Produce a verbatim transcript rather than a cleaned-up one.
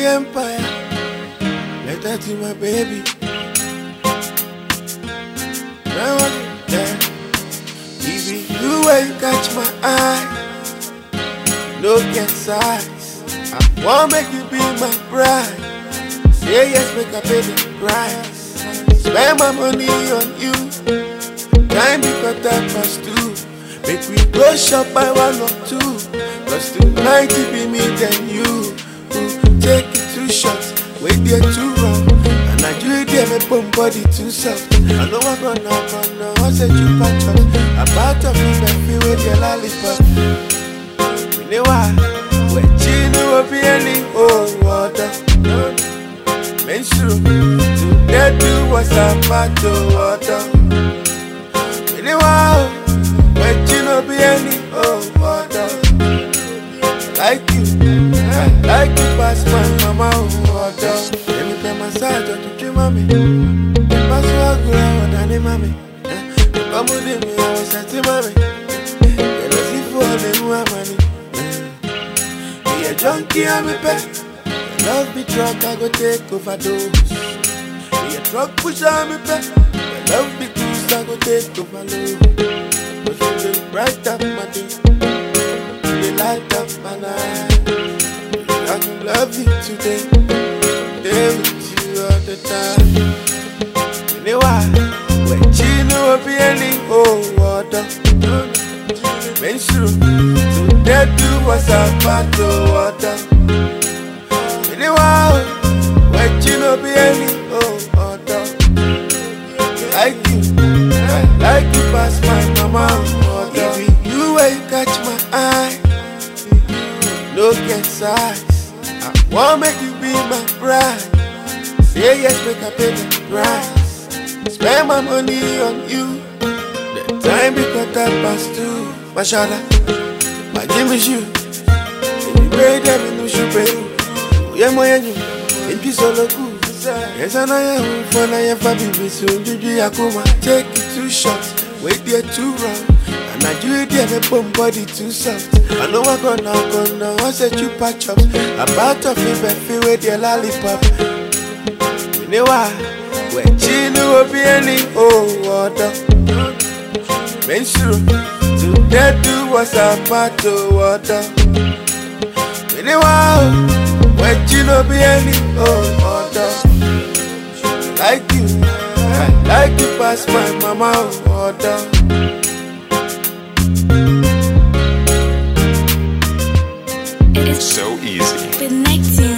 empire. Let that to my baby. Now I'm there. Baby, you where you catch my eye. No get size. I wanna make you be my bride. Say yes, make I pay the price. Spend my money on you. Time because that past two. Make we go shop by one or two. Cause tonight it be me then you. Ooh, take it too short, wait there too wrong. And I do it there, my bum body too soft. I know I'm gonna, gonna, I said you patch up. About to feel that feel with your lollipop. We know why, when you know be any old water. Men true, to that do what's about to water. We know why, when you know be any old water. Like you, I like you past my mama water. Let me play my side, don't you dream of me. The pass walk around and they mommy. Come with me, I was at the mommy. They don't see for them who are money. Be a junkie, I'm a pet. Love be drunk, I go take overdose. Be a drug pusher, I'm a pet. Love be cruise, I go take overload. But you look bright up my day. They light up my night. I can love you today. Stay with you all the time. You know why? When you know be any old water. Men true, to that do what's about to water. You know why? When you know be any old water. Like you, I like you past my mama water. You where you catch my eye. No get size. I wanna make you be my bride. Say yes, make I pay the price. Spend my money on you. The time because that past two. Mashallah, my name is you. If you pay them, you know you pay. Yeah, my you. In peace, all the good. Yes, I know for now. If I be so, you do Yakuma. Take it too short. Wait there too wrong. And I do it there, my bum body too soft. I know I'm gonna, gonna, I said you patch up. About to feel bad, feel with your lollipop. You know why? When you know be any old water. Men true, to that do what's about to water. You know why? When you know be any old water. Like you, I like you past my mama water. It's so easy. Connecting.